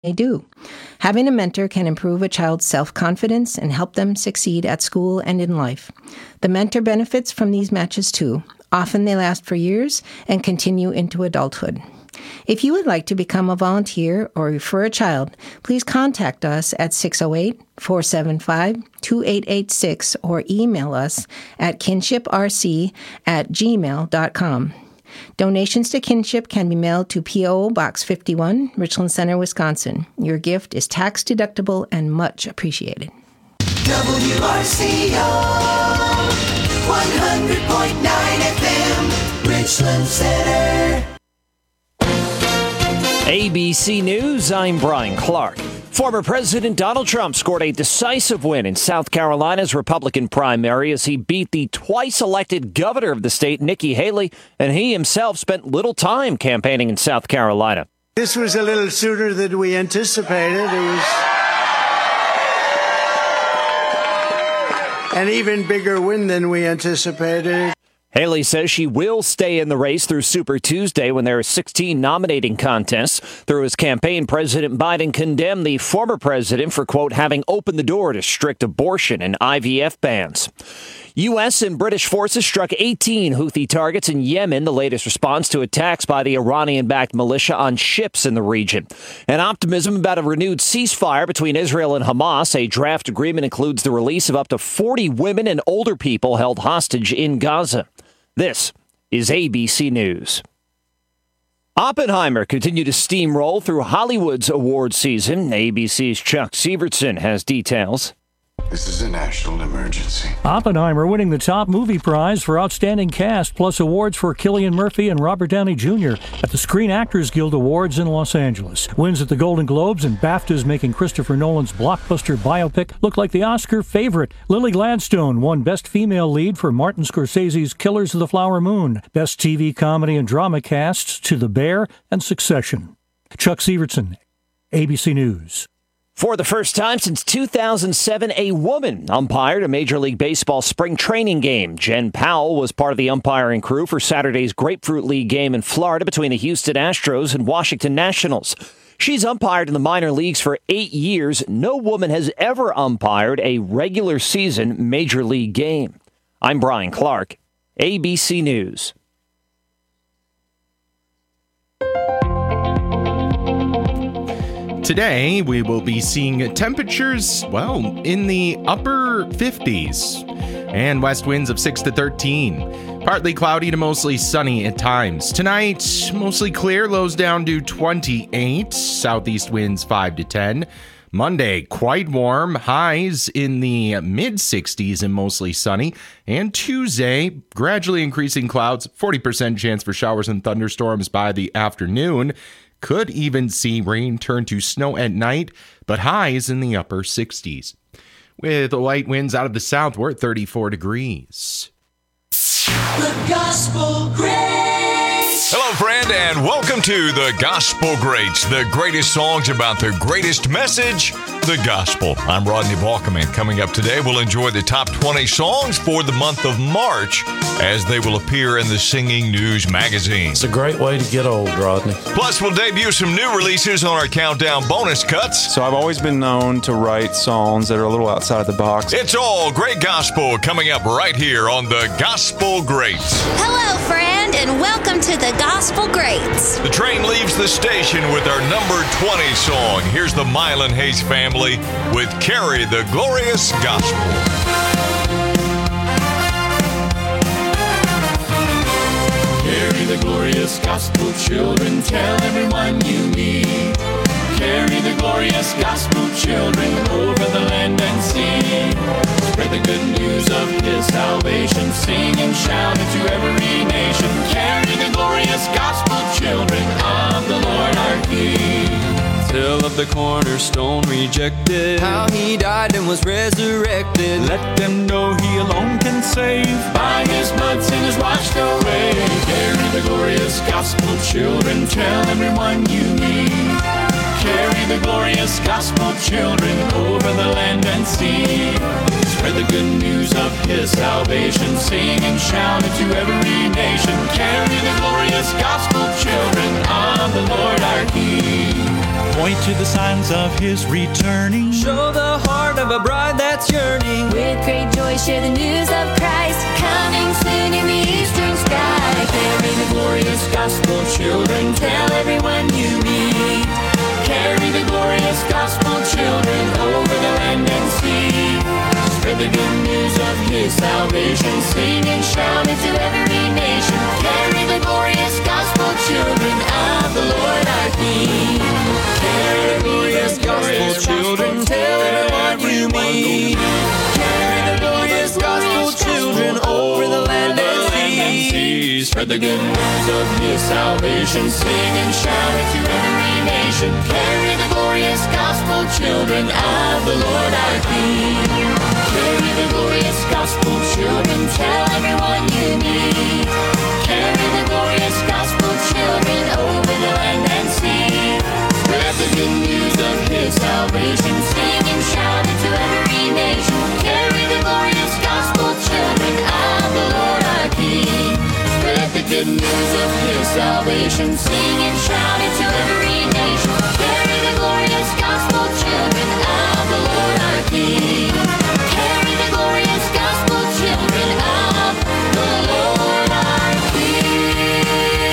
they do. Having a mentor can improve a child's self-confidence and help them succeed at school and in life. The mentor benefits from these matches too. Often they last for years and continue into adulthood. If you would like to become a volunteer or refer a child, please contact us at 608-475-2886 or email us at kinshiprc@gmail.com. Donations to Kinship can be mailed to P.O. Box 51, Richland Center, Wisconsin. Your gift is tax-deductible and much appreciated. WRCO 100.9 FM, Richland Center. ABC News, I'm Brian Clark. Former President Donald Trump scored a decisive win in South Carolina's Republican primary as he beat the twice-elected governor of the state, Nikki Haley, and he himself spent little time campaigning in South Carolina. This was a little sooner than we anticipated. It was an even bigger win than we anticipated. Haley says she will stay in the race through Super Tuesday when there are 16 nominating contests. Through his campaign, President Biden condemned the former president for, quote, having opened the door to strict abortion and IVF bans. U.S. and British forces struck 18 Houthi targets in Yemen, the latest response to attacks by the Iranian-backed militia on ships in the region. And optimism about a renewed ceasefire between Israel and Hamas. A draft agreement includes the release of up to 40 women and older people held hostage in Gaza. This is ABC News. Oppenheimer continued to steamroll through Hollywood's award season. ABC's Chuck Sievertson has details. This is a national emergency. Oppenheimer winning the top movie prize for outstanding cast, plus awards for Cillian Murphy and Robert Downey Jr. at the Screen Actors Guild Awards in Los Angeles. Wins at the Golden Globes and BAFTAs, making Christopher Nolan's blockbuster biopic look like the Oscar favorite. Lily Gladstone won Best Female Lead for Martin Scorsese's Killers of the Flower Moon. Best TV Comedy and Drama casts to The Bear and Succession. Chuck Sievertson, ABC News. For the first time since 2007, a woman umpired a Major League Baseball spring training game. Jen Powell was part of the umpiring crew for Saturday's Grapefruit League game in Florida between the Houston Astros and Washington Nationals. She's umpired in the minor leagues for 8 years. No woman has ever umpired a regular season Major League game. I'm Brian Clark, ABC News. Today, we will be seeing temperatures, in the upper 50s and west winds of 6 to 13. Partly cloudy to mostly sunny at times. Tonight, mostly clear, lows down to 28, southeast winds 5 to 10. Monday, quite warm, highs in the mid-60s and mostly sunny. And Tuesday, gradually increasing clouds, 40% chance for showers and thunderstorms by the afternoon. Could even see rain turn to snow at night, but highs in the upper 60s. With light winds out of the south, we're at 34 degrees. The Gospel Greats. Hello, friend, and welcome to The Gospel Greats, the greatest songs about the greatest message, the gospel. I'm Rodney Balkman. Coming up today, we'll enjoy the top 20 songs for the month of March as they will appear in the Singing News magazine. It's a great way to get old, Rodney. Plus, we'll debut some new releases on our Countdown bonus cuts. So I've always been known to write songs that are a little outside of the box. It's all great gospel coming up right here on The Gospel Greats. Hello, friend, and welcome to The Gospel Greats. The train leaves the station with our number 20 song. Here's the Mylan Hayes family with Carry the Glorious Gospel. Carry the glorious gospel, children, tell everyone you meet. Carry the glorious gospel, children, over the land and sea. Spread the good news of his salvation, sing and shout it to every nation. Carry the glorious gospel, children of the Lord our King. Tell of the cornerstone rejected, how he died and was resurrected. Let them know he alone can save. By his blood sin is washed away. Carry the glorious gospel, children, tell everyone you meet. Carry the glorious gospel, children, over the land and sea. Spread the good news of his salvation, sing and shout it to every nation. Carry the glorious gospel, children of the Lord our King. Point to the signs of his returning. Show the heart of a bride that's yearning. With great joy share the news of Christ, coming soon in the eastern sky. Carry the glorious gospel, children, tell everyone you meet. Carry the glorious gospel, children, over the land and sea. Spread the good news of his salvation, sing and shout it to every nation. Carry the glorious gospel, children of the Lord our King. Carry the glorious gospel, children, tell everyone you meet. Carry the glorious gospel, children, over the land and sea. Spread the good news of his salvation, sing and shout it to every nation. Carry the glorious gospel, children of the Lord our King. Carry the glorious gospel, children, tell everyone you meet. Carry the glorious gospel, children, over the land and sea. Spread the good news of his salvation, sing and shout it to every nation. Carry the glorious gospel, children of the Lord our King. Spread the good news of his salvation, sing and shout it to every nation. Carry the glorious gospel, children of the Lord our King. Carry the glorious gospel, children of the Lord our King.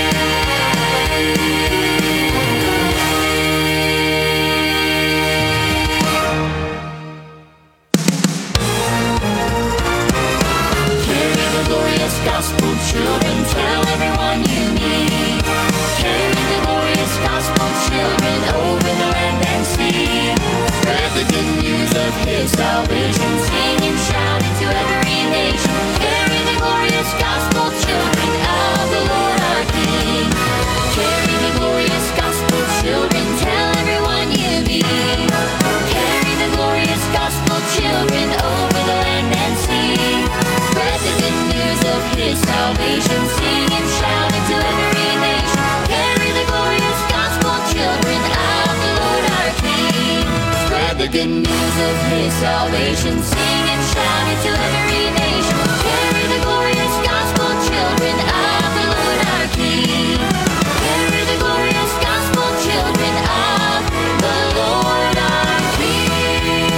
Carry the glorious gospel, children, tell everyone you meet. Carry the glorious gospel, children, over the land and sea. Spread the good news of his salvation, sing and shout it to every nation. Carry the glorious gospel, children of the Lord our King. Carry the glorious gospel, children, tell everyone you meet. Carry the glorious gospel, children, over the land and sea. Spread the good news of his salvation, sing and shout it to every nation. Carry the glorious gospel, children of the Lord our King. Spread the good news of his salvation, sing and shout it to every nation. Carry the glorious gospel, children of the Lord our King. Carry the glorious gospel, children of the Lord our King.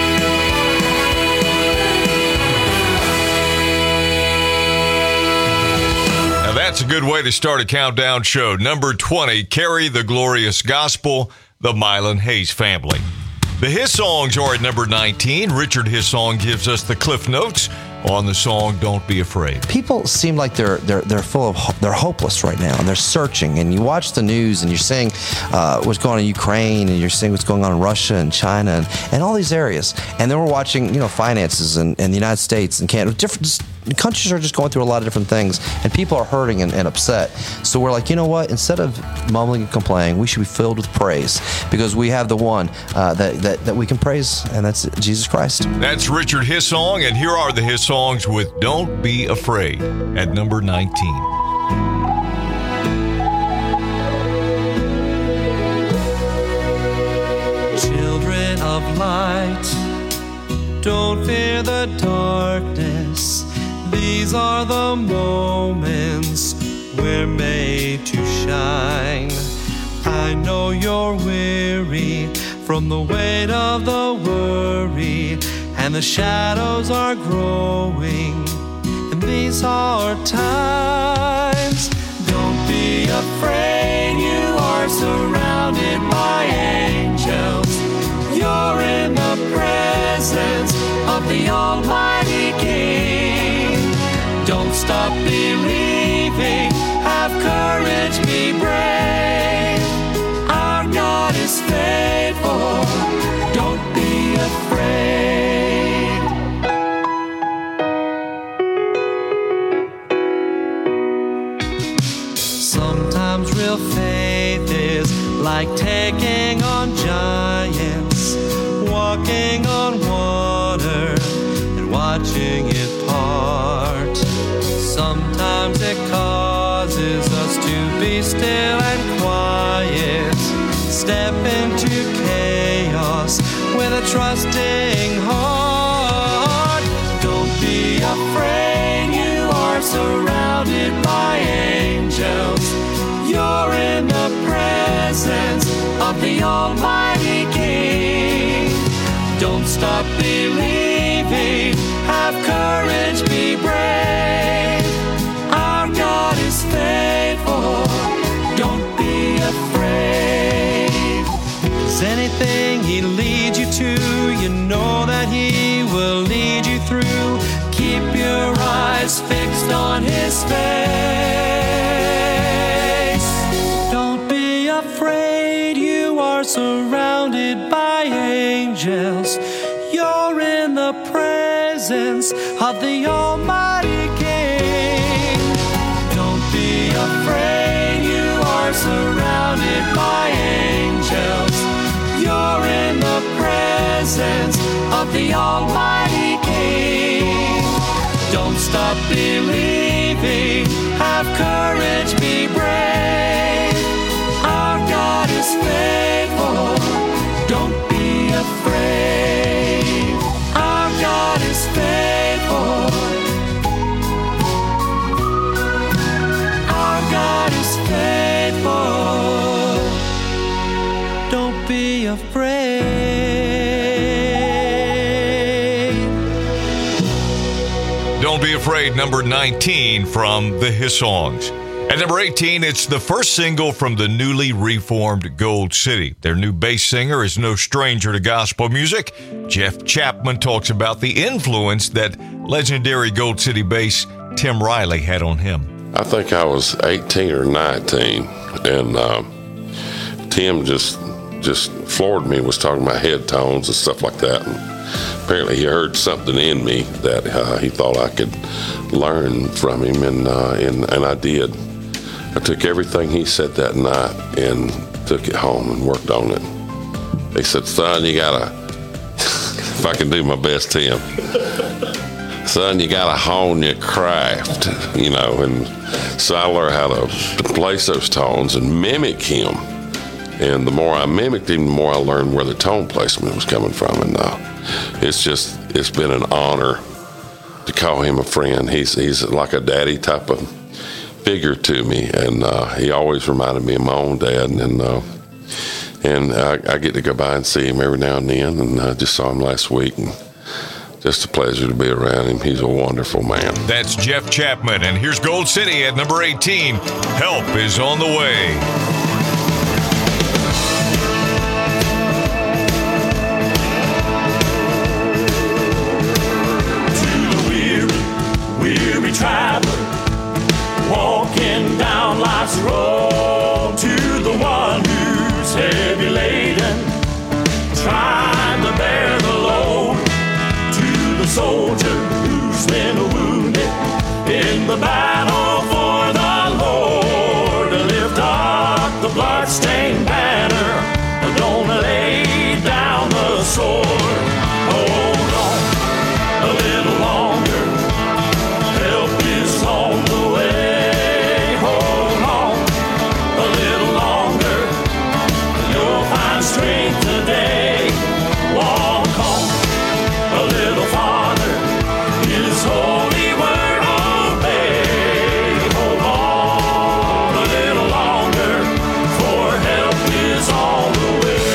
Now that's a good way to start a countdown show. Number 20, Carry the Glorious Gospel, the Mylan Hayes Family. The His Songs are at number 19. Richard Hissong gives us the Cliff Notes on the song Don't Be Afraid. People seem like they're full of they're hopeless right now, and they're searching. And you watch the news, and you're seeing what's going on in Ukraine, and you're seeing what's going on in Russia and China, and all these areas. And then we're watching, finances and the United States and Canada. Different countries are just going through a lot of different things, and people are hurting and upset. So we're like, you know what? Instead of mumbling and complaining, we should be filled with praise, because we have the one that we can praise, and that's Jesus Christ. That's Richard Hissong, and here are the His Songs with Don't Be Afraid at number 19. Children of light, don't fear the darkness. These are the moments we're made to shine. I know you're weary from the weight of the worry, and the shadows are growing in these hard times. Don't be afraid, you are surrounded by angels. You're in the presence of the Almighty King. Don't stop believing, have courage, be brave. Our God is faithful, don't be afraid. Sometimes real faith is like taking on giants, walking on water and watching it part. Sometimes it causes us to be still stop believing. Have courage, be brave. Our God is faithful. Don't be afraid. 'Cause anything He leads you to, you know that He will lead you through. Keep your eyes fixed on His face. Don't be afraid, you are surrounded by angels. You're in the presence of the Almighty King. Don't be afraid, you are surrounded by angels. You're in the presence of the Almighty King. Don't stop believing, have courage, be brave. Our God is faithful, don't be afraid. Our God is faithful. Our God is faithful. Don't be afraid. Don't Be Afraid, number 19 from the His Songs. At number 18, it's the first single from the newly reformed Gold City. Their new bass singer is no stranger to gospel music. Jeff Chapman talks about the influence that legendary Gold City bass Tim Riley had on him. I think I was 18 or 19, and Tim just floored me, was talking about head tones and stuff like that. And apparently he heard something in me that he thought I could learn from him, and I did. I took everything he said that night and took it home and worked on it. He said, son, you gotta, if I can do my best, Tim, son, you gotta hone your craft, you know. And so I learned how to place those tones and mimic him. And the more I mimicked him, the more I learned where the tone placement was coming from. And it's been an honor to call him a friend. He's like a daddy type of figure to me, and he always reminded me of my own dad. And I get to go by and see him every now and then, and I just saw him last week, and just a pleasure to be around him. He's a wonderful man. That's Jeff Chapman, and here's Gold City at number 18. Help is on the way. Weary traveler, walking down life's road, to the one who's heavy laden, trying to bear the load, to the soldier who's been wounded in the battle for the Lord, to lift up the bloodstained banner, don't lay down the sword. Hold on a little longer, on the way. Hold on a little longer, you'll find strength today. Walk on a little farther, His holy word obey. Hold on a little longer, for help is on the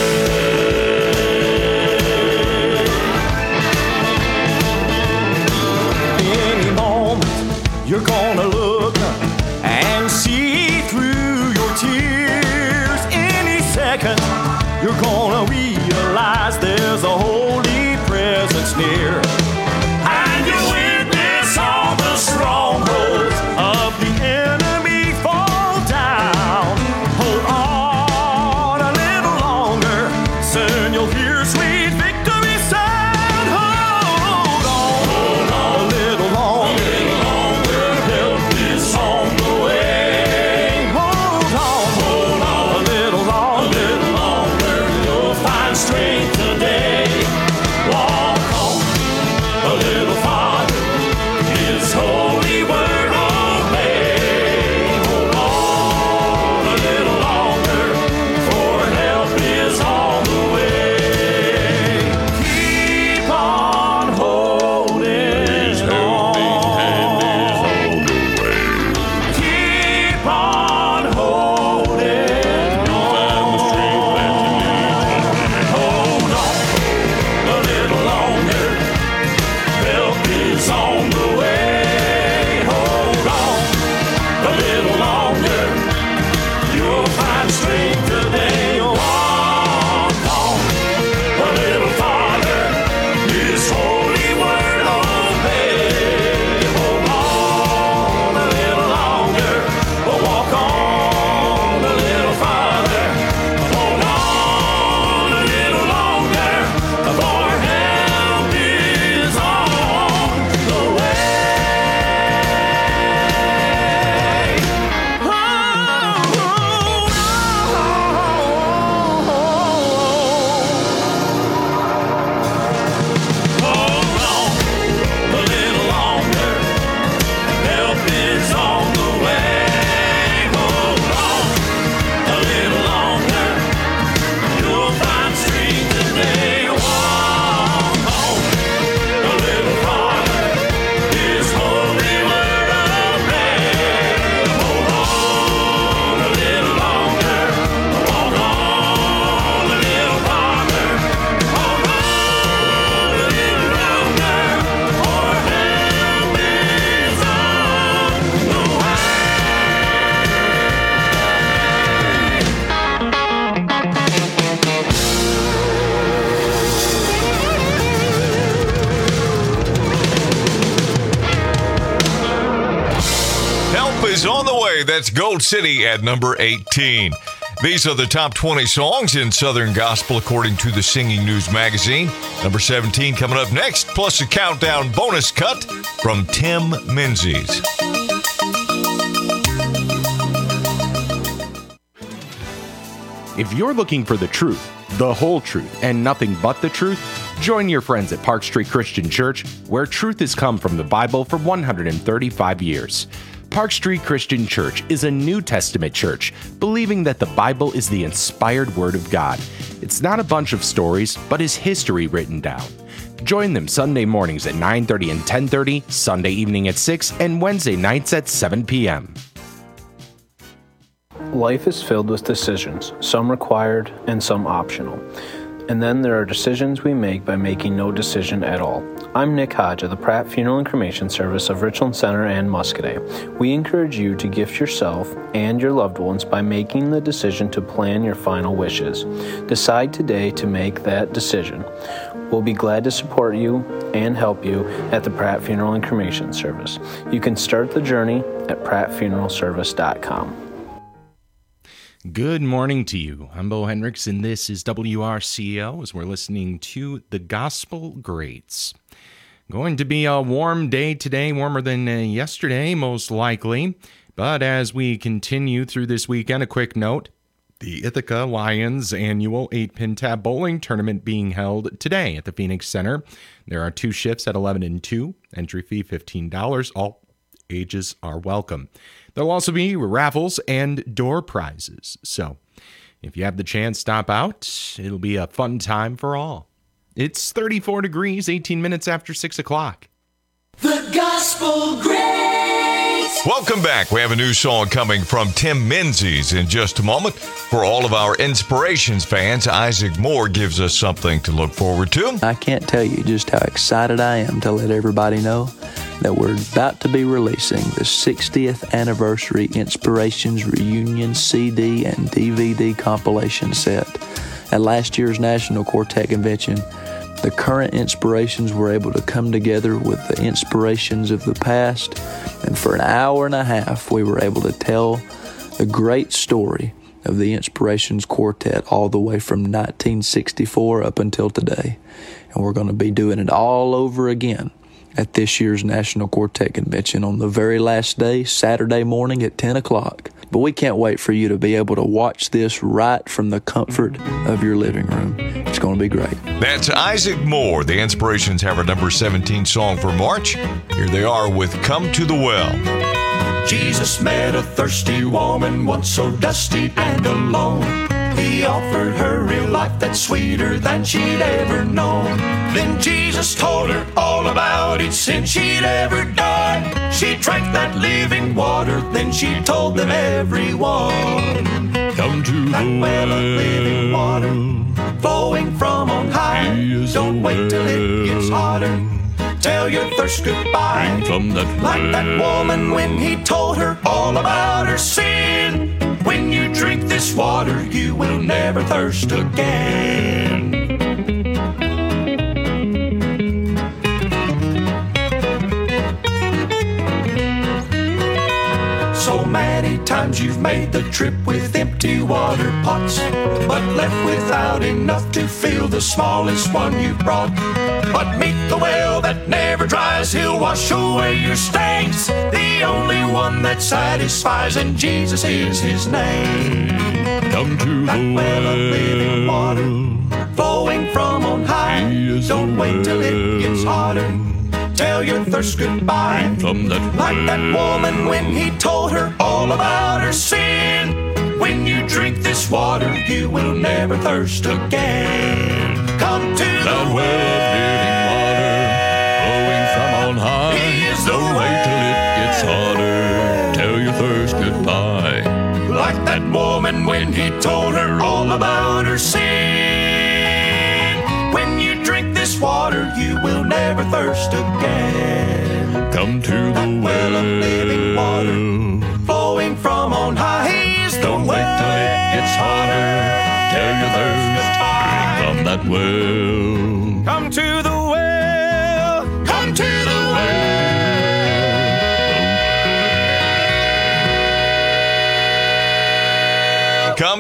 way. Any moment you're gonna look and see through your tears. Any second, you're gonna realize there's a holy presence near. And you witness all the strongholds of the enemy fall down. Hold on a little longer, soon you'll hear sweet victory sound. Hold on a little longer. On the way. Hold on a little longer, you'll find strength today. Walk on a little farther, His holy word obey. Hold on a little longer, for help is on the way. Keep on holding on. Keep on holding on. Hold on That's Gold City at number 18. These are the top 20 songs in Southern Gospel according to the Singing News magazine. Number 17 coming up next, plus a countdown bonus cut from Tim Menzies. If you're looking for the truth, the whole truth, and nothing but the truth, join your friends at Park Street Christian Church, where truth has come from the Bible for 135 years. Park Street Christian Church is a New Testament church, believing that the Bible is the inspired Word of God. It's not a bunch of stories, but is history written down. Join them Sunday mornings at 9:30 and 10:30, Sunday evening at 6, and Wednesday nights at 7 p.m. Life is filled with decisions, some required and some optional. And then there are decisions we make by making no decision at all. I'm Nick Hodge of the Pratt Funeral and Cremation Service of Richland Center and Muscadet. We encourage you to gift yourself and your loved ones by making the decision to plan your final wishes. Decide today to make that decision. We'll be glad to support you and help you at the Pratt Funeral and Cremation Service. You can start the journey at prattfuneralservice.com. Good morning to you. I'm Bo Hendricks, and this is WRCL as we're listening to the Gospel Greats. Going to be a warm day today, warmer than yesterday, most likely. But as we continue through this weekend, a quick note, the Ithaca Lions annual 8-pin tab bowling tournament being held today at the Phoenix Center. There are 2 shifts at 11 and 2. Entry fee $15. All ages are welcome. There'll also be raffles and door prizes. So if you have the chance, stop out. It'll be a fun time for all. It's 34 degrees, 18 minutes after 6 o'clock. The Gospel Greats. Welcome back. We have a new song coming from Tim Menzies in just a moment. For all of our Inspirations fans, Isaac Moore gives us something to look forward to. I can't tell you just how excited I am to let everybody know that we're about to be releasing the 60th anniversary Inspirations Reunion CD and DVD compilation set. At last year's National Quartet Convention, the current Inspirations were able to come together with the inspirations of the past, and for an hour and a half we were able to tell the great story of the Inspirations Quartet all the way from 1964 up until today. And we're going to be doing it all over again at this year's National Quartet Convention on the very last day, Saturday morning at 10 o'clock. But we can't wait for you to be able to watch this right from the comfort of your living room. It's going to be great. That's Isaac Moore. The Inspirations have our number 17 song for March. Here they are with Come to the Well. Jesus met a thirsty woman, once so dusty and alone. He offered her real life that's sweeter than she'd ever known. Then Jesus told her all about it since she'd ever done. She drank that living water, then she told them everyone. Come to that the well of living water, flowing from on high. Don't wait till it gets hotter. Tell your thirst goodbye. From that like that woman when he told her all about her sin. When you drink this water, you will never thirst again. So many times you've made the trip with empty water pots, but left without enough to fill the smallest one you brought. But meet the well that never dries, he'll wash away your stains. The only one that satisfies, and Jesus is his name. Come to that the well of living water, flowing from on high. Don't wait till it gets hotter. Tell your thirst goodbye. From that like that woman when he told her all about her sin. When you drink this water, you will never thirst again. Come to that the well of living water, flowing from on high. He is the Don't wait till it gets hotter. Tell your thirst goodbye. Like that woman when he told her all about her sin. When you drink this water, you will never thirst again. Come to that the well of living water, flowing from on high. Don't wait till it gets hotter. Tell your thirst goodbye. From that well. Come to the well. Come to the well.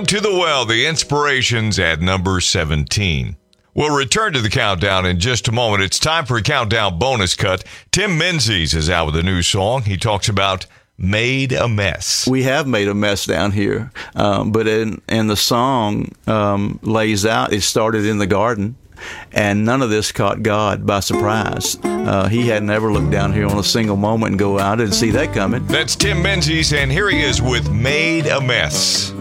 to the Well, the Inspirations at number 17. We'll return to the countdown in just a moment. It's time for a countdown bonus cut. Tim Menzies is out with a new song. He talks about Made a Mess. We have made a mess down here, but in the song lays out, it started in the garden, and none of this caught God by surprise. He hadn't ever looked down here on a single moment and go, I didn't see that coming. That's Tim Menzies, and here he is with Made a Mess.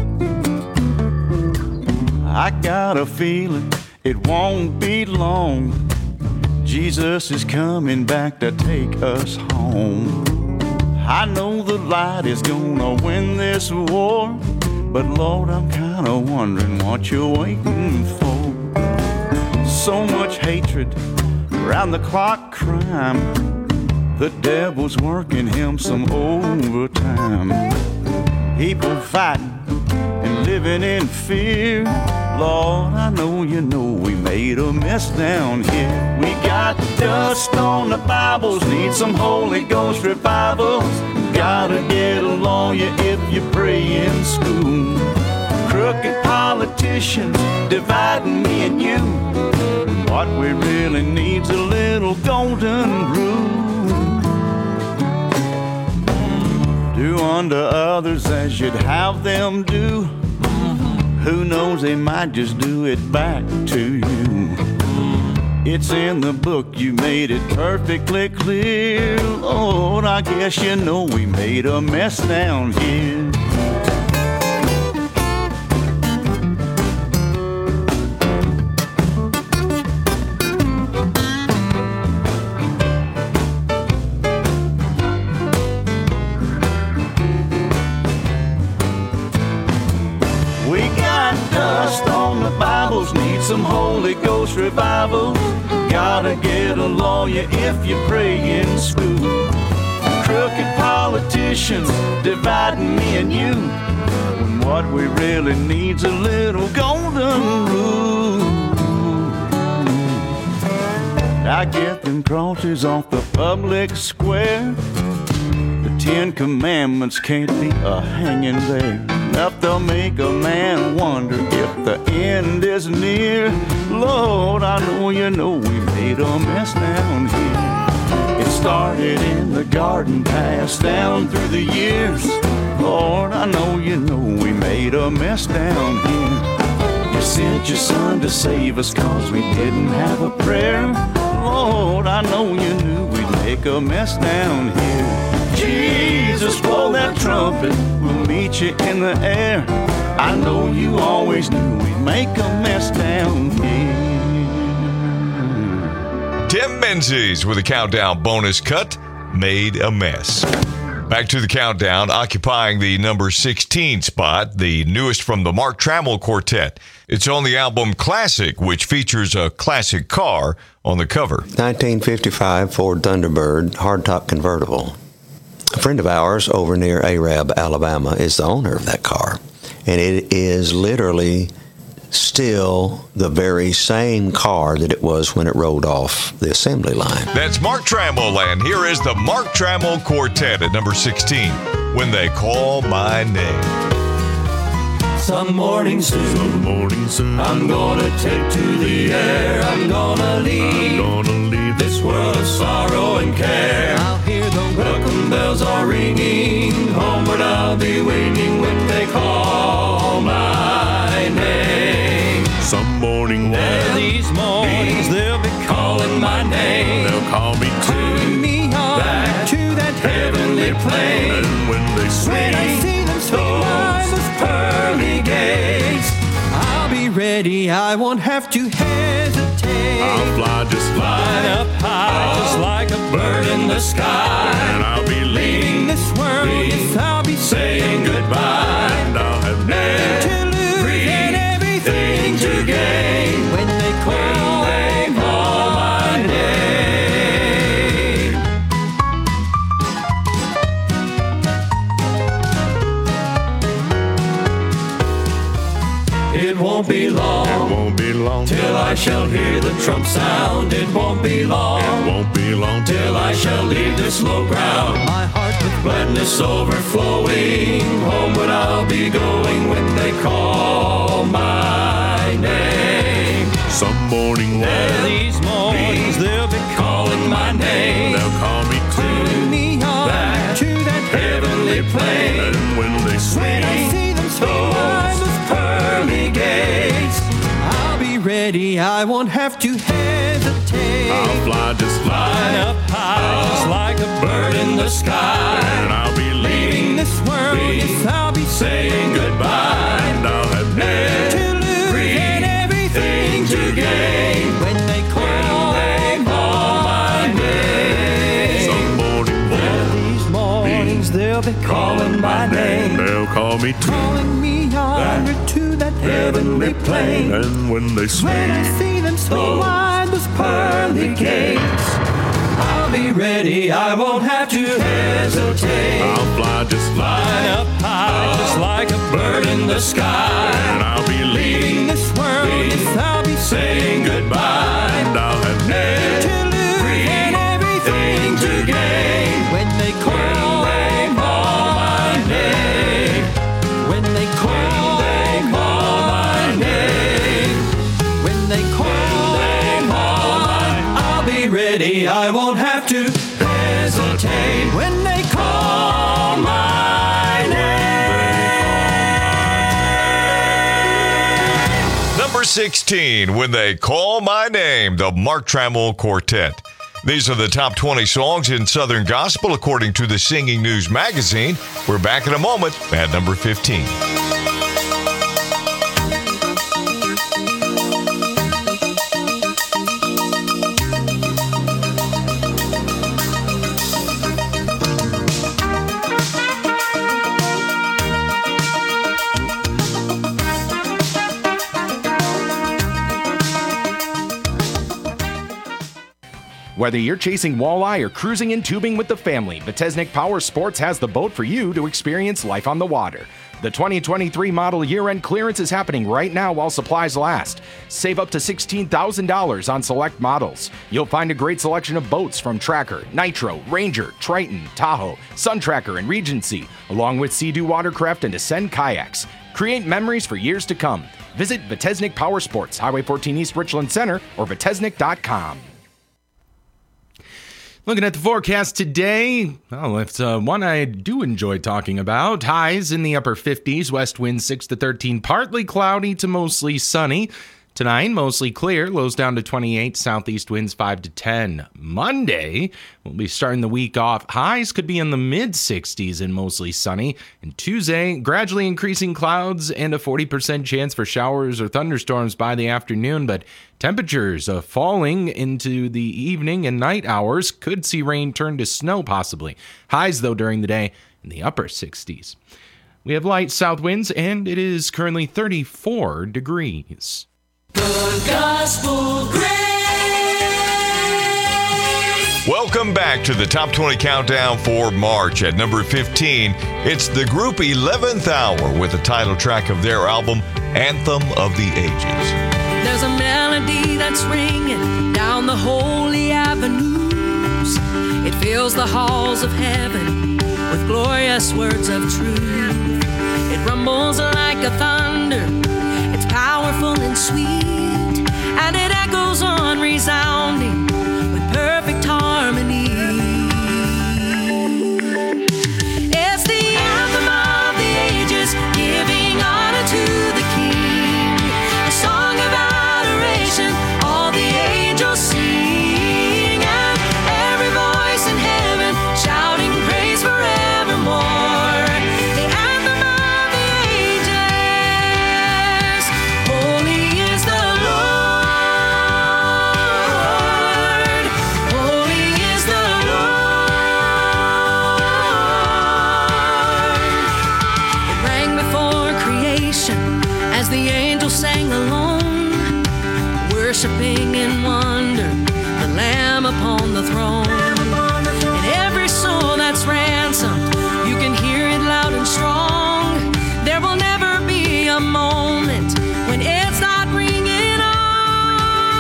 I got a feeling it won't be long. Jesus is coming back to take us home. I know the light is gonna win this war, but Lord, I'm kinda wondering what you're waiting for. So much hatred, round the clock crime. The devil's working him some overtime. People fighting and living in fear. Lord, I know you know we made a mess down here. We got dust on the Bibles, need some Holy Ghost revivals. Gotta get a lawyer if you pray in school. Crooked politicians dividing me and you. What we really need's a little golden rule. Do unto others as you'd have them do. Who knows, they might just do it back to you. It's in the book, you made it perfectly clear. Lord, I guess you know we made a mess down here. Need some Holy Ghost revival. Gotta get a lawyer if you pray in school. Crooked politicians dividing me and you, when what we really need's a little golden rule. I get them crosses off the public square. The 10 Commandments can't be a-hanging there. Enough to make a man wonder if the end is near. Lord, I know you know we made a mess down here. It started in the garden, passed down through the years. Lord, I know you know we made a mess down here. You sent your son to save us cause we didn't have a prayer. Lord, I know you knew we'd make a mess down here. Jesus, blow that trumpet, we'll meet you in the air. I know you always knew we'd make a mess down here. Tim Menzies with a countdown bonus cut, Made a Mess. Back to the countdown, occupying the number 16 spot, the newest from the Mark Trammell Quartet. It's on the album Classic, which features a classic car on the cover. 1955 Ford Thunderbird hardtop convertible. A friend of ours over near Arab, Alabama, is the owner of that car. And it is literally still the very same car that it was when it rolled off the assembly line. That's Mark Trammell, and here is the Mark Trammell Quartet at number 16, When They Call My Name. Some morning soon, I'm gonna take to the air. I'm gonna leave this world of sorrow and care. I'll hear the welcome bells are ringing. Homeward I'll be waiting when they call my name. Some morning, these mornings they'll be calling my name. They'll call me back to that heavenly plane. And when they swing, when I see them swing by those pearly gates, I'll be ready, I won't have to hesitate. I'll fly up high, just like a bird in the sky. And I'll be leaving this world, yes, I'll be saying goodbye. And I'll have nothing to lose and everything to gain when they call my name. It won't be long till I I shall hear the trump sound. It won't be long. It won't be long till I shall leave this low ground. My heart with gladness overflowing. Homeward I'll be going when they call my name. Some morning these mornings they'll be calling my name. They'll call me to back to that heavenly plane. And when they swing, I see them those pearly gates, I'll be ready. I won't have to hesitate. I'll fly up high, just like a bird in the sky. And I'll be leaving this world. Yes, I'll be saying goodbye. And I'll have to lose and everything to gain when they call my name. Some morning, these mornings they'll be calling my name. They'll call me to calling me yonder to that heavenly plane. And when they swing, when I see them so wide, those pearly gates, I'll be ready. I won't have to hesitate. I'll fly up high, just like a bird in the sky. And I'll be leaving this world. Yes, I'll be saying goodbye. And I'll have to lose and everything to gain when they call my name. When they call my name. When they call I'll be ready. I won't have to hesitate when they call my name. Number 16, When They Call My Name, the Mark Trammell Quartet. These are the top 20 songs in Southern Gospel according to the Singing News magazine. We're back in a moment at number 15. Whether you're chasing walleye or cruising in tubing with the family, Vitesnik Power Sports has the boat for you to experience life on the water. The 2023 model year-end clearance is happening right now while supplies last. Save up to $16,000 on select models. You'll find a great selection of boats from Tracker, Nitro, Ranger, Triton, Tahoe, Sun Tracker, and Regency, along with Sea-Doo watercraft and Ascend kayaks. Create memories for years to come. Visit Vitesnik Power Sports, Highway 14 East Richland Center, or vitesnik.com. Looking at the forecast today, well, it's one I do enjoy talking about. Highs in the upper 50s, west winds 6 to 13, partly cloudy to mostly sunny. Tonight, mostly clear, lows down to 28, southeast winds 5 to 10. Monday, we'll be starting the week off. Highs could be in the mid-60s and mostly sunny. And Tuesday, gradually increasing clouds and a 40% chance for showers or thunderstorms by the afternoon, but temperatures falling into the evening and night hours. Could see rain turn to snow possibly. Highs, though, during the day in the upper 60s. We have light south winds, and it is currently 34 degrees. The Gospel Grace. Welcome back to the Top 20 Countdown for March. At number 15, it's the group 11th Hour with the title track of their album, Anthem of the Ages. There's a melody that's ringing down the holy avenues. It fills the halls of heaven with glorious words of truth. It rumbles like a thunder. It's powerful and sweet, and it echoes on resounding with perfect harmony. It's the anthem of the ages, giving honor to the King. A song of adoration, all the angels sing, and every voice in heaven shouting praise forevermore. The anthem of the ages, holy is the Lord, holy is the Lord. It rang before creation as the angels sang alone, worshiping in wonder the Lamb upon the throne. And every soul that's ransomed, you can hear it loud and strong. There will never be a moment when it's not ringing on.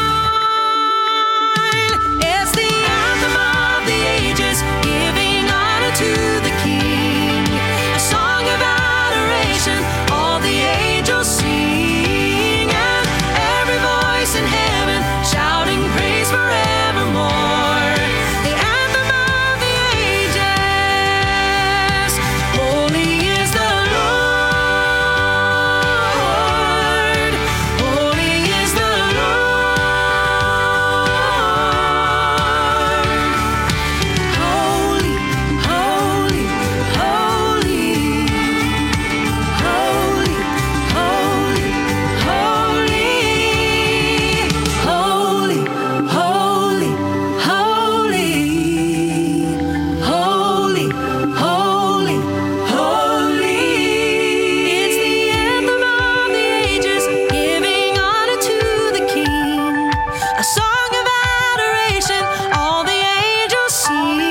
a song of adoration, all the angels sing.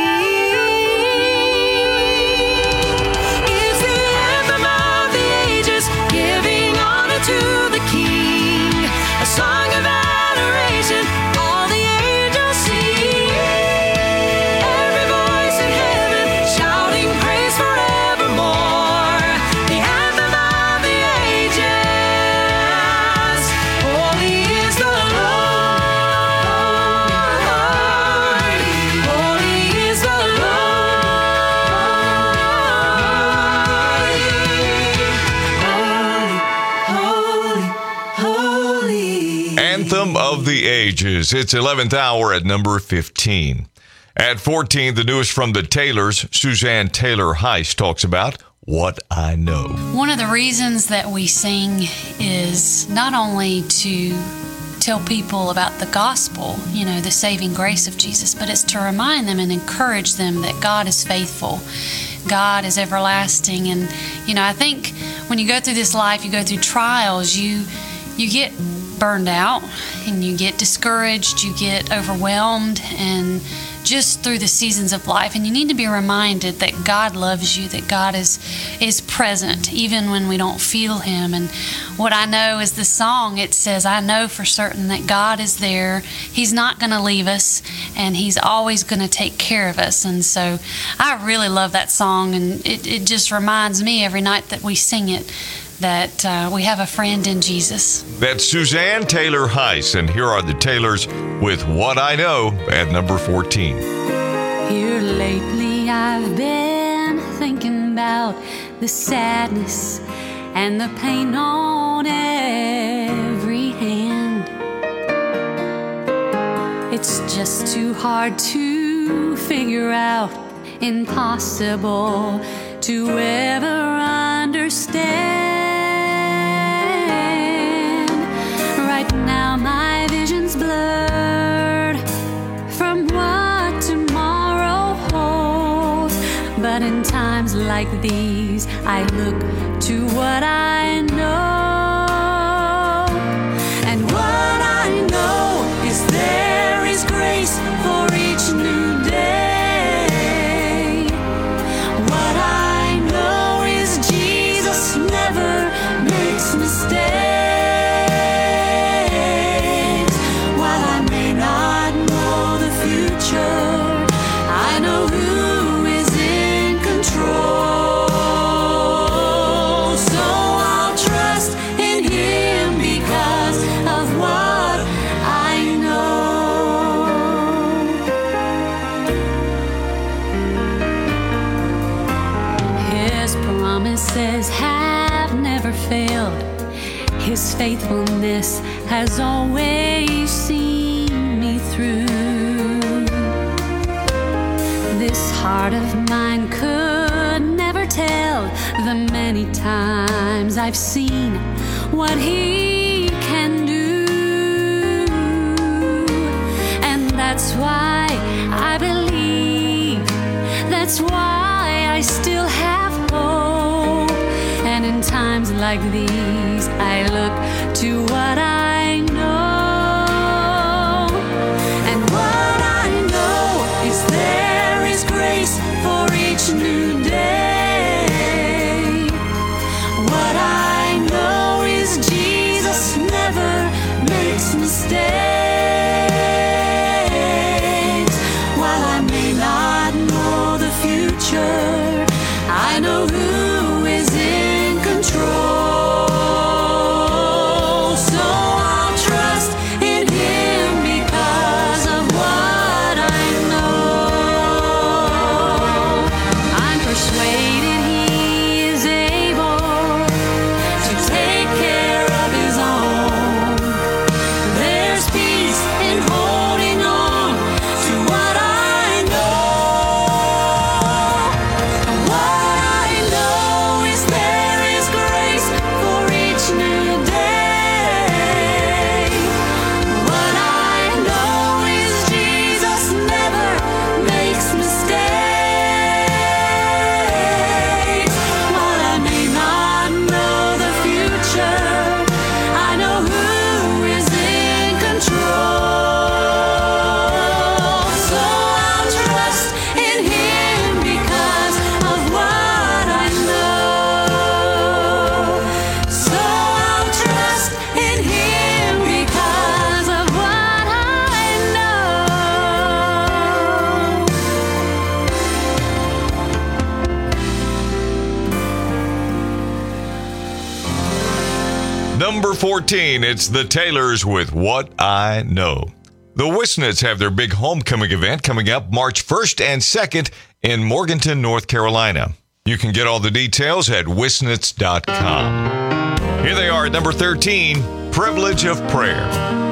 It's the anthem of the ages, giving honor to the King. A song of adoration, all the angels sing. Every voice in heaven shouting praise forevermore. The anthem of the ages. Holy is the Lord. Holy is the Lord. Holy. Anthem of the Ages. It's 11th hour at number 15. At 14, the newest from the Taylors, Suzanne Taylor Heiss talks about What I Know. One of the reasons that we sing is not only to tell people about the gospel, you know, the saving grace of Jesus, but it's to remind them and encourage them that God is faithful. God is everlasting. And, you know, I think when you go through this life, you go through trials, you get burned out and you get discouraged, you get overwhelmed, and just through the seasons of life. And you need to be reminded that God loves you, that God is present even when we don't feel Him. And what I know is the song, it says, I know for certain that God is there. He's not going to leave us, and He's always going to take care of us. And so I really love that song, and it just reminds me every night that we sing it that we have a friend in Jesus. That's Suzanne Taylor Heiss, and here are the Taylors with What I Know at number 14. Here lately I've been thinking about the sadness and the pain on every hand. It's just too hard to figure out, impossible to ever understand. Right now my vision's blurred from what tomorrow holds, but in times like these I look to what I know. And what I know is there is grace for each new day. What I know is Jesus never makes mistakes. While I may not know the future, I know who is in control. So I'll trust in Him because of what I know. His promises have never failed. His faithfulness has always seen me through. This heart of mine could never tell the many times I've seen what He can do. And that's why I believe, that's why I still have hope. And in times like these I look to what I know. And what I know is there is grace for each new day. What I know is Jesus never makes mistakes. While I may not know the future, I know who is in control. So Number 14, it's the Taylors with What I Know. The Wisnets have their big homecoming event coming up March 1st and 2nd in Morganton, North Carolina. You can get all the details at wisnets.com. Here they are at number 13, Privilege of Prayer.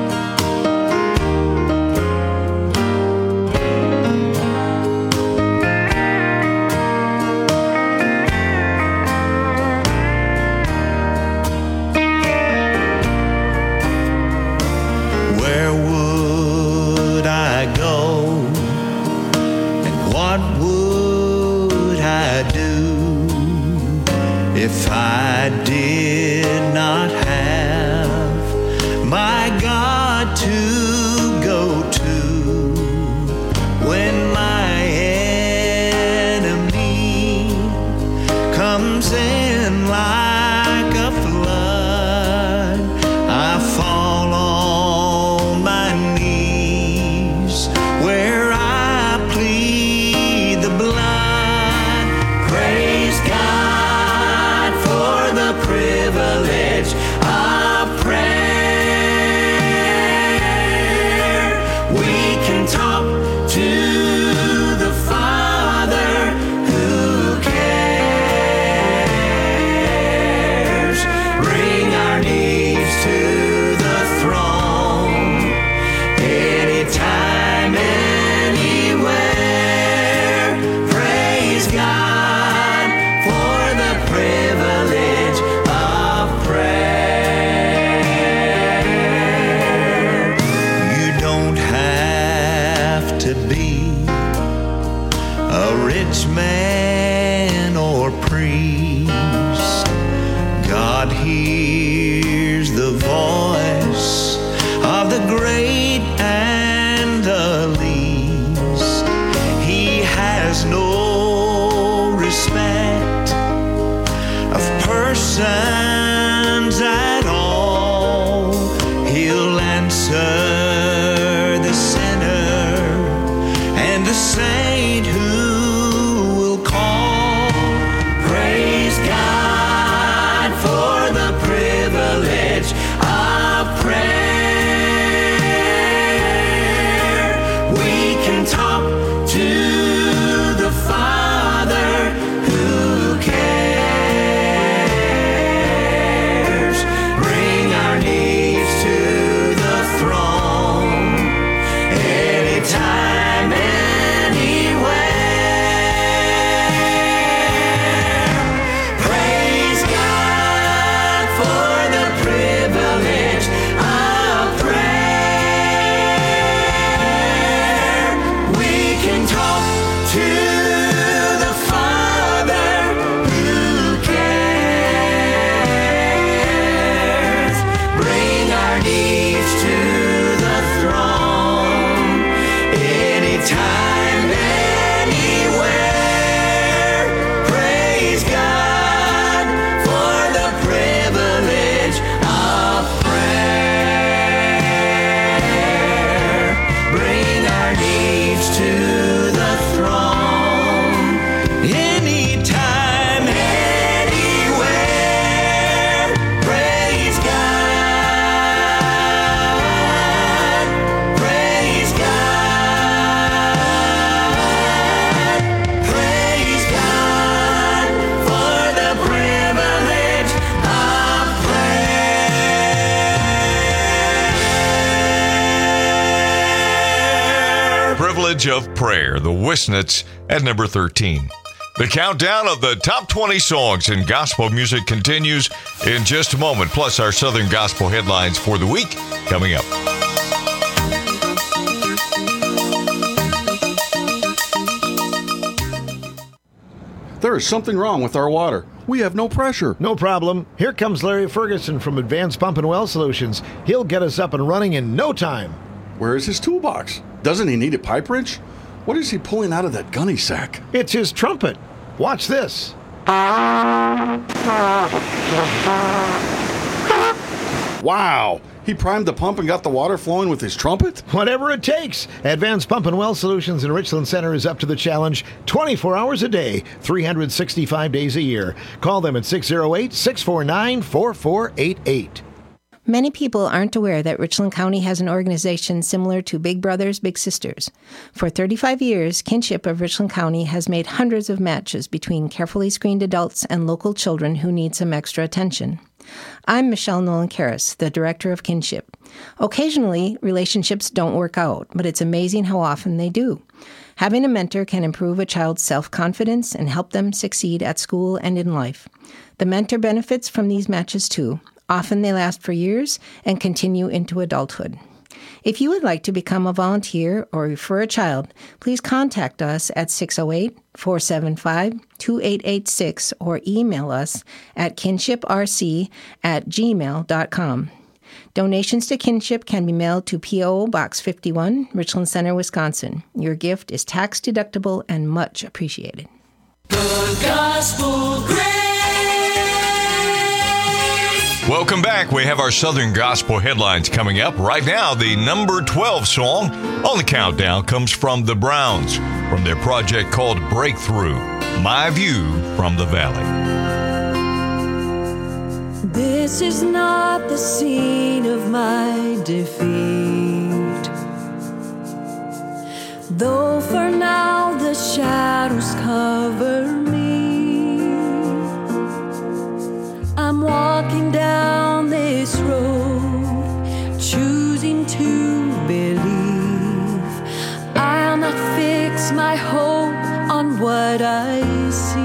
If I did not have my God to go to when my enemy comes in like a flood, I fall on my knees where I plead the blood. Praise God. Privilege of prayer. We can talk to the Father who cares. Bring our needs to the throne anytime, anywhere. Praise God for the privilege of prayer. You don't have to be a rich man or priest. God hears the voice of the great and the least. He has no respect of persons at all. He'll answer the sinner and the saint who will call. Praise God for the privilege of prayer. We can talk to the Father who cares. Bring our needs to the throne anytime, anywhere. Praise God for the privilege of prayer. We can talk to the Father who cares. Bring our needs to the throne anytime, anywhere. Praise God for the privilege of prayer. Bring our needs to the throne anytime, anywhere. Praise God. Praise God. Praise God for the privilege of prayer. Privilege of Prayer, the Wisnets at number 13. The countdown of the top 20 songs in gospel music continues in just a moment, plus our Southern Gospel headlines for the week coming up. There is something wrong with our water. We have no pressure. No problem. Here comes Larry Ferguson from Advanced Pump and Well Solutions. He'll get us up and running in no time. Where is his toolbox? Doesn't he need a pipe wrench? What is he pulling out of that gunny sack? It's his trumpet. Watch this. Wow! He primed the pump and got the water flowing with his trumpet? Whatever it takes. Advanced Pump and Well Solutions in Richland Center is up to the challenge 24 hours a day, 365 days a year. Call them at 608-649-4488. Many people aren't aware that Richland County has an organization similar to Big Brothers Big Sisters. For 35 years, Kinship of Richland County has made hundreds of matches between carefully screened adults and local children who need some extra attention. I'm Michelle Nolan-Karras, the director of Kinship. Occasionally, relationships don't work out, but it's amazing how often they do. Having a mentor can improve a child's self-confidence and help them succeed at school and in life. The mentor benefits from these matches too. Often they last for years and continue into adulthood. If you would like to become a volunteer or refer a child, please contact us at 608-475-2886 or email us at kinshiprc@gmail.com. Donations to Kinship can be mailed to P.O. Box 51, Richland Center, Wisconsin. Your gift is tax deductible and much appreciated. The Gospel Grace. Welcome back. We have our Southern Gospel headlines coming up. Right now, the number 12 song on the countdown comes from the Browns from their project called Breakthrough, My View from the Valley. This is not the scene of my defeat, though for now the shadows cover me. I'm walking down this road, choosing to believe. I'll not fix my hope on what I see.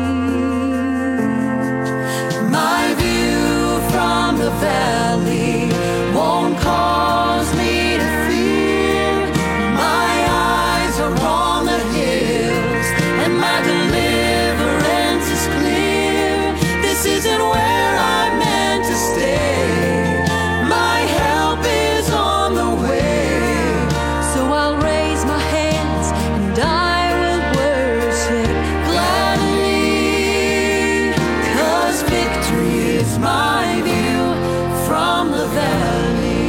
My view from the valley won't cause me to fear. My eyes are on the hills, and my deliverance is clear. This isn't where I'm meant to stay. My help is on the way. So I'll raise my hands and I will worship gladly, 'cause victory is my view from the valley.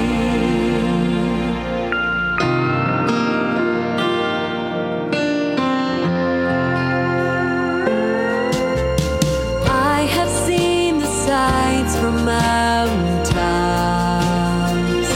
I have seen the sights from mountaintops,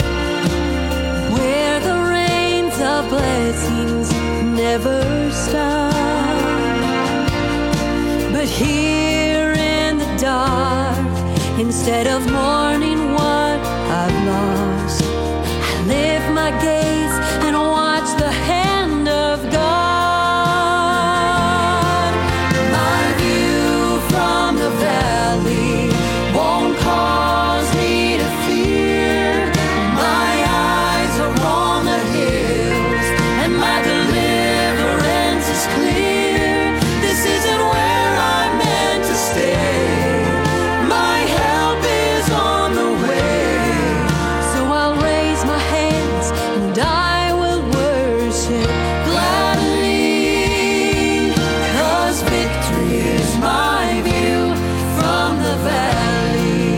where the rains of blessings never stop. But here in the dark, instead of mourning what I've lost, I lift my gaze and watch the hand of God. My view from the valley won't cause me to fear. My eyes are on the hills, and my deliverance is clear. This isn't where I'm meant to stay. My help is on the way. So I'll raise my hands and I will worship gladly, 'cause victory is my view from the valley.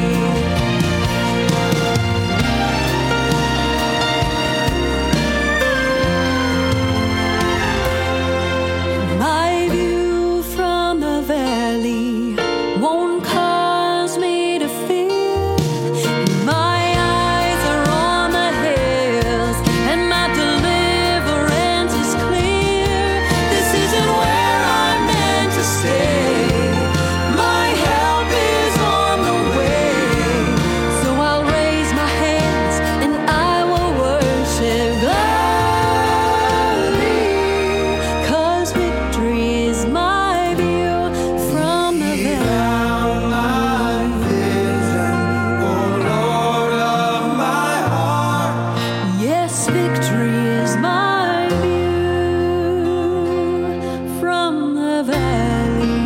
My view from the valley won't cause me to fear. My eyes are on the hills, and my deliverance is clear. This isn't where I'm meant to stay. My help is on the way. So I'll raise my hands and I will worship gladly, 'cause victory is my view from the valley. Yes, victory is my view from the valley.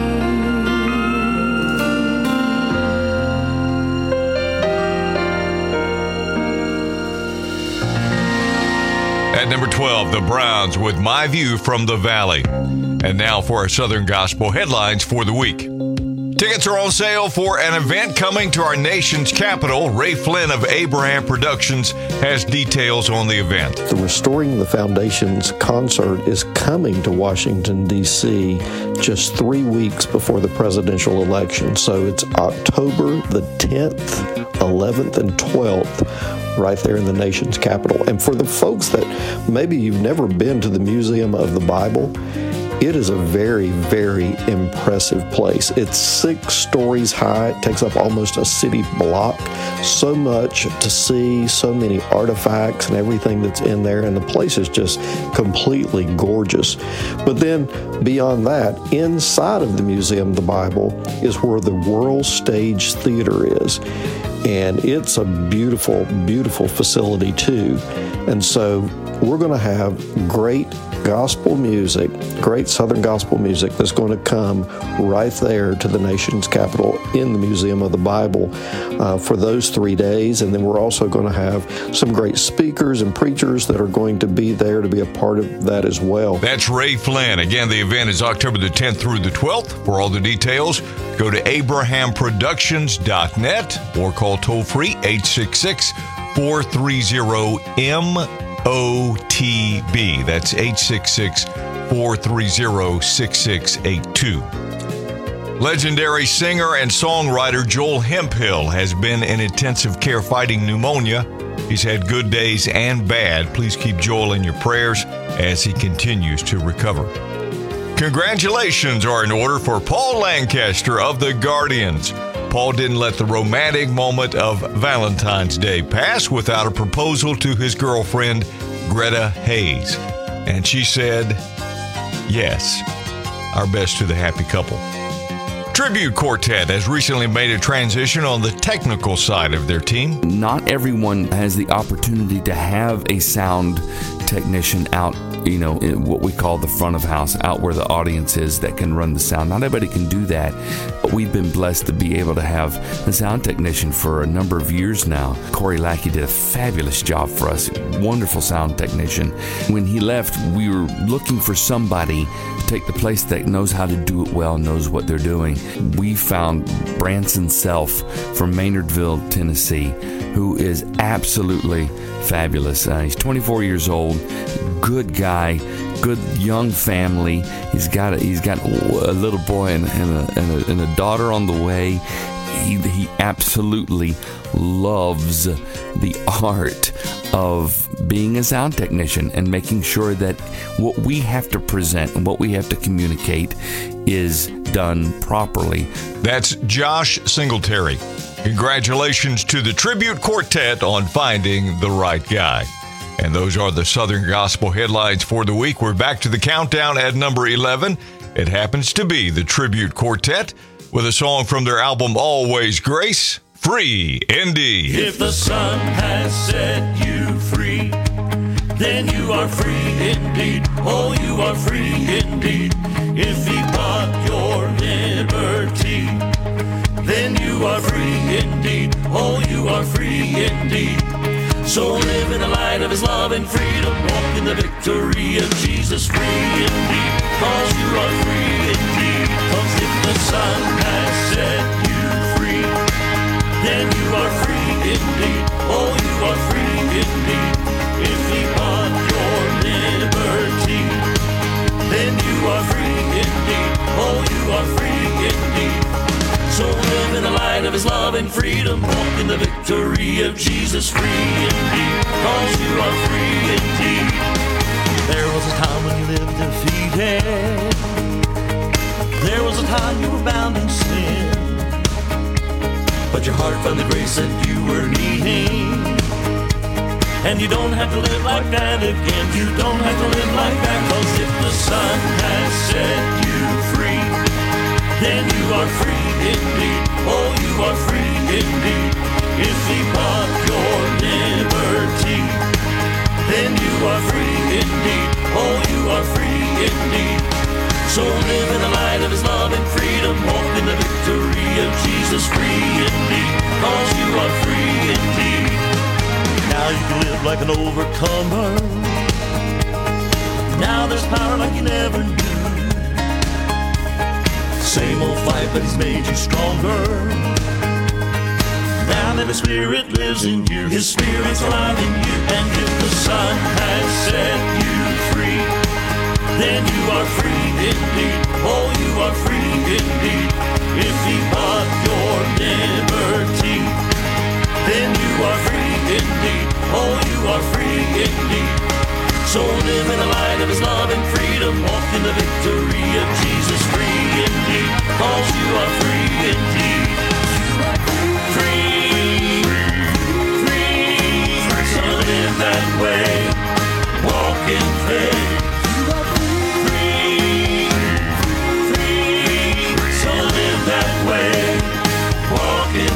At number 12, the Browns with My View from the Valley. And now for our Southern Gospel headlines for the week. Tickets are on sale for an event coming to our nation's capital. Ray Flynn of Abraham Productions has details on the event. The Restoring the Foundations concert is coming to Washington, D.C. just 3 weeks before the presidential election. So it's October the 10th, 11th, and 12th, right there in the nation's capital. And for the folks that maybe you've never been to the Museum of the Bible, it is a very, very impressive place. It's 6 stories high. It takes up almost a city block. So much to see, so many artifacts and everything that's in there, and the place is just completely gorgeous. But then beyond that, inside of the Museum of the Bible is where the World Stage Theater is. And it's a beautiful, beautiful facility too. And so we're going to have great gospel music, great Southern gospel music that's going to come right there to the nation's capital in the Museum of the Bible for those 3 days. And then we're also going to have some great speakers and preachers that are going to be there to be a part of that as well. That's Ray Flynn. Again, the event is October the 10th through the 12th. For all the details, go to abrahamproductions.net or call toll-free 866-430-MOTB. That's 866-430-6682. Legendary singer and songwriter Joel Hemphill has been in intensive care fighting pneumonia. He's had good days and bad. Please keep Joel in your prayers as he continues to recover. Congratulations are in order for Paul Lancaster of the Guardians. Paul didn't let the romantic moment of Valentine's Day pass without a proposal to his girlfriend, Greta Hayes. And she said, yes. Our best to the happy couple. Tribute Quartet has recently made a transition on the technical side of their team. Not everyone has the opportunity to have a sound technician out, in what we call the front of house, out where the audience is, that can run the sound. Not everybody can do that, but we've been blessed to be able to have the sound technician for a number of years now. Corey Lackey did a fabulous job for us, wonderful sound technician. When he left, we were looking for somebody to take the place that knows how to do it well, knows what they're doing. We found Branson Self from Maynardville, Tennessee, who is absolutely fabulous. He's 24 years old, good guy, good young family. He's got a little boy and a daughter on the way. He absolutely loves the art of being a sound technician and making sure that what we have to present and what we have to communicate is done properly. That's Josh Singletary. Congratulations to the Tribute Quartet on finding the right guy. And those are the Southern Gospel headlines for the week. We're back to the countdown at number 11. It happens to be the Tribute Quartet with a song from their album Always Grace, Free Indeed. If the Son has set you free, then you are free indeed. Oh, you are free indeed. If He bought your liberty, then you are free indeed. Oh, you are free indeed. So live in the light of His love and freedom. Walk in the victory of Jesus, free indeed. Cause you are free indeed. Cause if the Son has set you free, then you are free indeed. Oh, you are free indeed. If He bought your liberty, then you are free indeed. Oh, you are free indeed. So live in the light of His love and freedom. Walk in the victory of Jesus, free indeed. Cause you are free indeed. There was a time when you lived defeated. There was a time you were bound in sin. But your heart found the grace that you were needing. And you don't have to live like that again. You don't have to live like that. Cause if the Son has set you free, then you are free indeed. Oh, you are free indeed. If He bought your liberty, then you are free indeed. Oh, you are free indeed. So live in the light of His love and freedom. Walk in the victory of Jesus, free indeed. Cause you are free indeed. Now you can live like an overcomer. Now there's power like you never knew. Same old fight, but he's made you stronger. Now that the Spirit lives in you, his Spirit's alive in you. And if the Son has set you free, then you are free indeed. Oh, you are free indeed. If he bought your liberty, then you are free indeed. Oh, you are free indeed. So live in the light of his love and freedom. Walk in the victory of Jesus. Free indeed, cause you are free indeed. Free, free, so live that way. Walk in faith. Free, free, so live that way. Walk in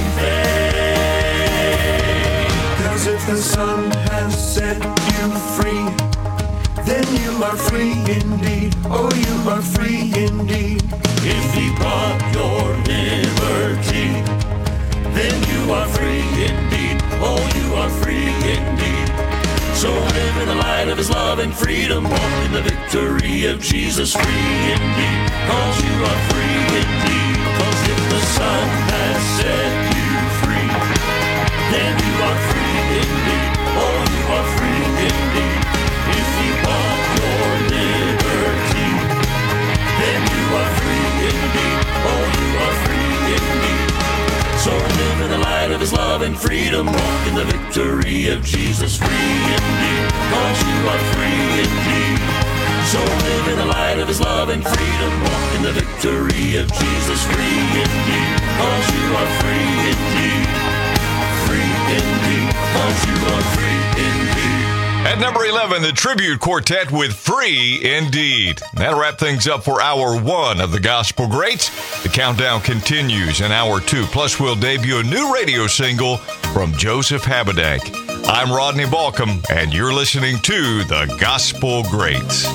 faith. 'Cause if the Son has set you free, then you are free indeed. Oh, you are free indeed. If he brought your liberty, then you are free indeed. Oh, you are free indeed. So live in the light of his love and freedom. Walk in the victory of Jesus. Free indeed, cause you are free indeed. Cause if the Son has set you free, then you are free indeed. Oh, you are free indeed. If he bought your liberty, then you are free indeed. Oh, you are free indeed. So live in the light of his love and freedom. Walk in the victory of Jesus. Free indeed, cause you are free indeed. So live in the light of his love and freedom. Walk in the victory of Jesus. Free indeed, cause you are free indeed. Free indeed, cause you are free indeed. At number 11, the Tribute Quartet with Free Indeed. That'll wrap things up for Hour 1 of the Gospel Greats. The countdown continues in Hour 2. Plus, we'll debut a new radio single from Joseph Habedank. I'm Rodney Balcom, and you're listening to the Gospel Greats.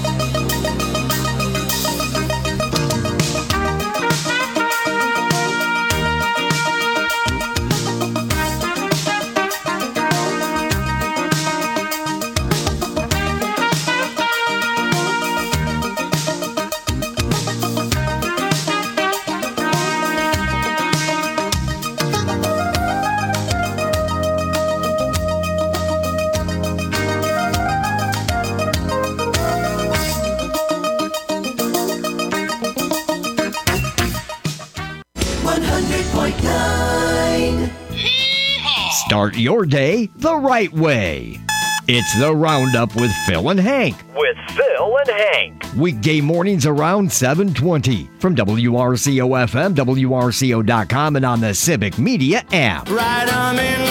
Start your day the right way. It's the Roundup with Phil and Hank. With Phil and Hank. Weekday mornings around 7:20 from WRCO-FM, WRCO.com, and on the Civic Media app. Right on in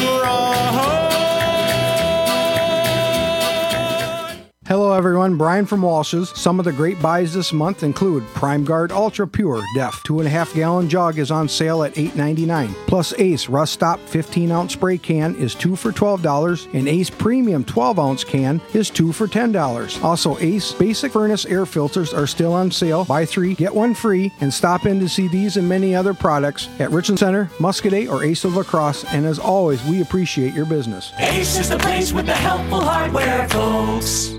Hello everyone, Brian from Walsh's. Some of the great buys this month include Prime Guard Ultra Pure Def 2.5 gallon jug is on sale at $8.99. Plus Ace Rust Stop 15 ounce spray can is 2 for $12, and Ace Premium 12 ounce can is 2 for $10. Also Ace Basic Furnace air filters are still on sale. Buy 3, get 1 free, and stop in to see these and many other products at Richland Center, Muscadet, or Ace of La Crosse. And as always, we appreciate your business. Ace is the place with the helpful hardware, folks.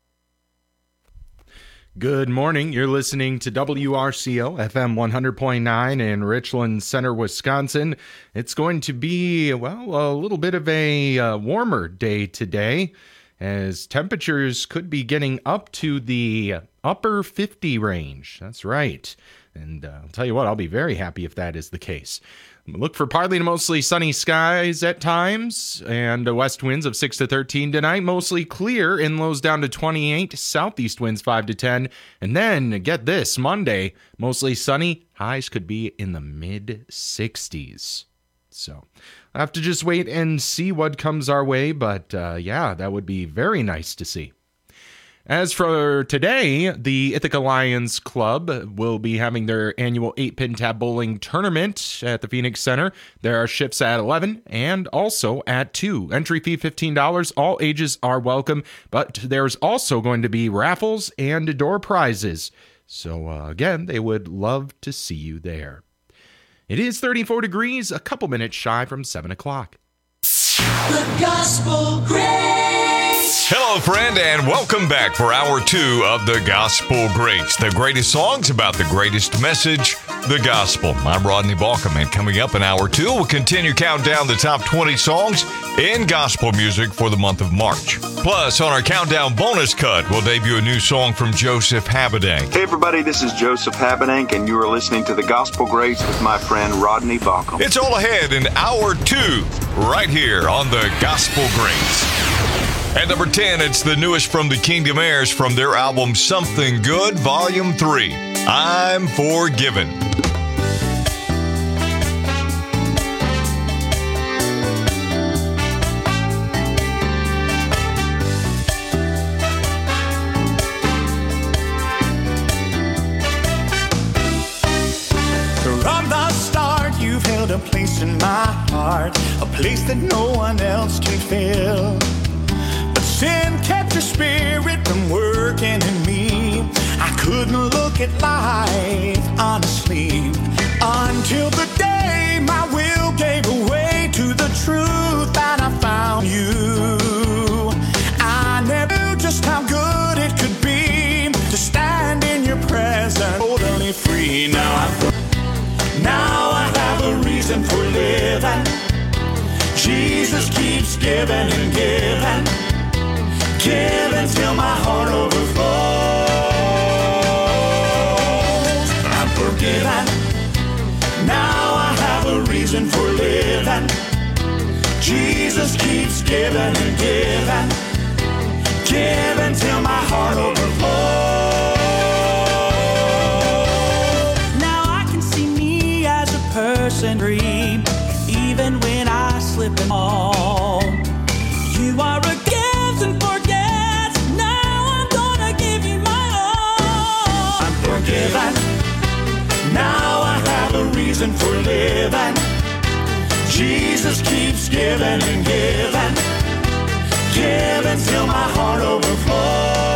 Good morning. You're listening to WRCO FM 100.9 in Richland Center, Wisconsin. It's going to be, well, a little bit of a warmer day today, as temperatures could be getting up to the upper 50 range. That's right. And I'll tell you what, I'll be very happy if that is the case. Look for partly to mostly sunny skies at times, and west winds of 6 to 13 tonight. Mostly clear, in lows down to 28, southeast winds 5 to 10. And then, get this, Monday, mostly sunny, highs could be in the mid-60s. So, I'll have to just wait and see what comes our way, but yeah, that would be very nice to see. As for today, the Ithaca Lions Club will be having their annual 8-pin tab bowling tournament at the Phoenix Center. There are shifts at 11 and also at 2. Entry fee $15. All ages are welcome, but there's also going to be raffles and door prizes. So again, they would love to see you there. It is 34 degrees, a couple minutes shy from 7 o'clock. The Gospel Grace. Hello, friend, and welcome back for Hour 2 of The Gospel Greats, the greatest songs about the greatest message, the gospel. I'm Rodney Balkum, and coming up in Hour 2, we'll continue counting down the top 20 songs in gospel music for the month of March. Plus, on our countdown bonus cut, we'll debut a new song from Joseph Habedank. Hey, everybody, this is Joseph Habedank, and you are listening to The Gospel Greats with my friend Rodney Balkum. It's all ahead in Hour 2, right here on The Gospel Greats. At number 10, it's the newest from the Kingdom Heirs from their album Something Good, Volume 3, I'm Forgiven. From the start, you've held a place in my heart, a place that no one else can fill. Sin kept your spirit from working in me. I couldn't look at life honestly until the day my will gave way to the truth and I found you. I never knew just how good it could be to stand in your presence, totally free. Now I have a reason for living. Jesus keeps giving and giving. Give until my heart overflows. I'm forgiven. Now I have a reason for living. Jesus keeps giving and giving. Give until my heart overflows. Now I can see me as a person free, even when I slip and fall. You are a gift and forget. Now I'm gonna give you my all. I'm forgiven. Now I have a reason for living. Jesus keeps giving and giving. Give until my heart overflows.